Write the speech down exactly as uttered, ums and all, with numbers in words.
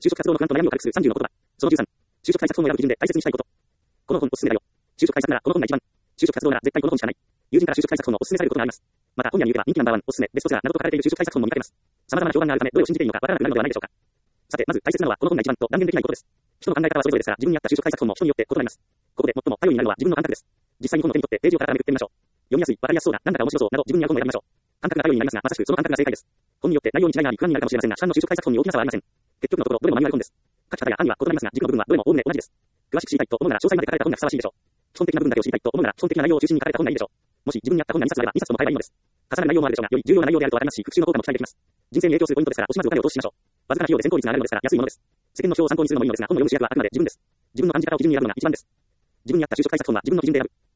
就職活動の不安と悩みを軽くするさんじゅうの言葉。そのじゅうさん。就職対策本を選ぶ基準で大切にしたいこと。この本おすすめだよ。就職対策ならこの本が一番。就職活動なら絶対この本しかない。友人から就職対策本をおすすめされることがあります。また本屋に行けば人気ナンバーワン、おすすめ、ベストセラーなどと書かれている就職対策本も見かけます。様々な評判があるためどれを信じていいのかわからなくなるのではないでしょうか。さて、まず大切なのはこの本が一番と断言できないことです。人の考え方はそれぞれですが、自分に合った就職対策本も人によって異なります。ここで最も頼りになるのは自分の感覚です。実際に本を手に取ってページをカラカラめくってみましょう。読みやすい、わかりやすそうな、なんだか面白そうなど自分に合う本を選びましょう。感覚が頼りになりますが、まさしくその感覚が正解です。本によって内容に違いがあり不安になるかもしれませんが、市販の就職対策本に大きな差はありません。結局のところどれもマニュアル本です。書き方や案には異なりますが、軸の部分はどれもおおむね同じです。詳しく知りたいと思うなら詳細まで書かれた本がふさわしいでしょう。基本的な部分だけを知りたいと思うなら基本的な内容を中心に書かれた本がいいでしょう。もし自分に合った本がにさつあればにさつとも買えばいいのです。重なる内容もあるでしょうが、より重要な内容であるとわかりますし、復習の効果も期待できます。人生に影響するポイントですから、惜しまずお金を投資しましょう。わずかな費用で成功率が上がるのですから安いものです。世間の人を参考にするのもいいのですが、本を読む主役はあくまで自分です。自分の感じ方を基準に選ぶのが一番です。自分に合った就職対策本は自分の基準で選ぶ。